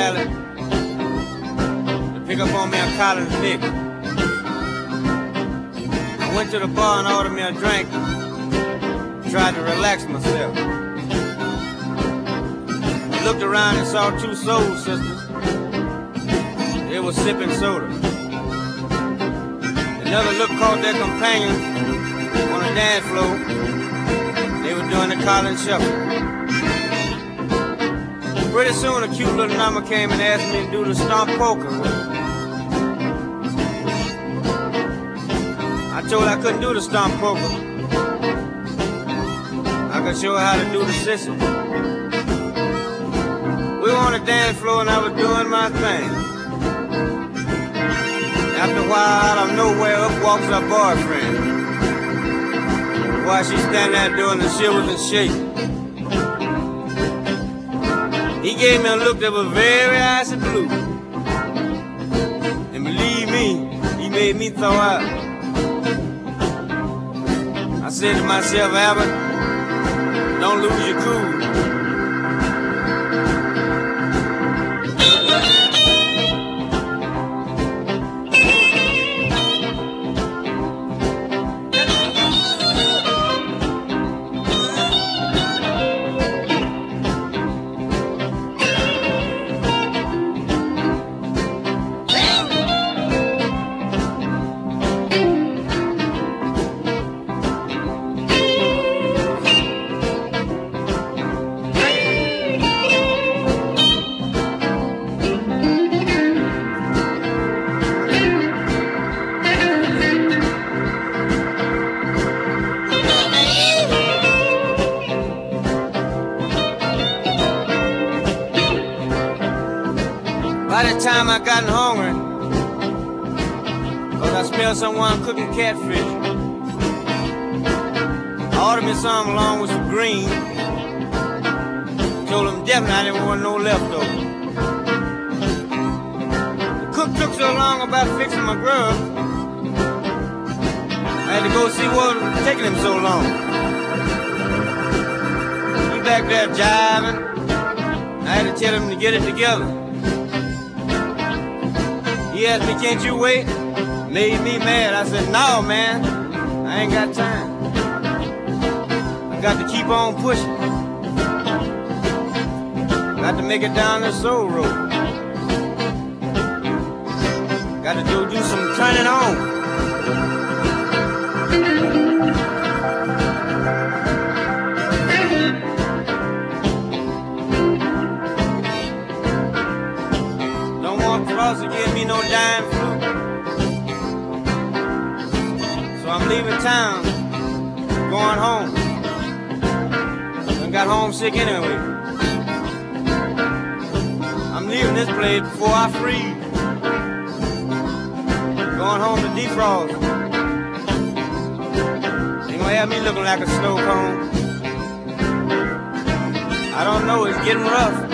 salad to pick up on me a collard lick. I went to the bar and ordered me a drink. Tried to relax myself. I looked around and saw two soul sisters. They were sipping soda. Another look caught their companions on the dance floor. They were doing the Colin Shuffle. Pretty soon a cute little number came and asked me to do the stomp polka with her. I told her I couldn't do the stomp polka. I could show her how to do the sissy. We were on the dance floor and I was doing my thing. After a while, out of nowhere, up walks her boyfriend. While she's standing there doing the shivers and shake. He gave me a look that was very icy blue. And believe me, he made me throw out. I said to myself, Albert, don't lose your cool. By the time I got hungry, cause I smelled someone cooking catfish, I ordered me some along with some greens. Told them definitely I didn't want no leftovers. The cook took so long about fixing my grub, I had to go see what was taking him so long. He back there jiving, I had to tell him to get it together. He asked me, can't you wait? Made me mad. I said, no, man, I ain't got time. I got to keep on pushing. Got to make it down this soul road. Got to do some turning on. To give me no dime fruit. So I'm leaving town, going home. I got homesick anyway. I'm leaving this place before I freeze. Going home to defrost. Ain't gonna have me looking like a snow cone. I don't know, it's getting rough.